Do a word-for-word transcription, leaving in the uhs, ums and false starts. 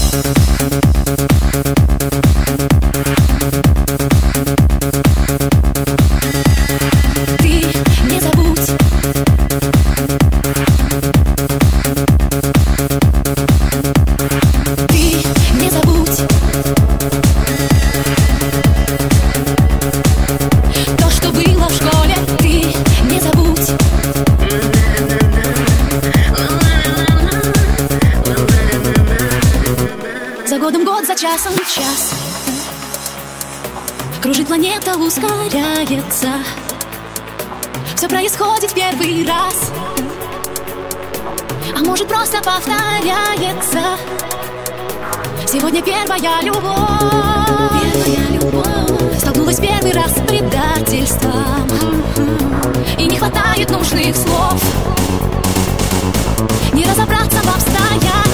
За годом год, за часом час. Кружит планета, ускоряется. Все происходит в первый раз. А может просто повторяется. Сегодня первая любовь. Первая любовь столкнулась первый раз с предательством. И не хватает нужных слов. Не разобраться в обстоятельствах.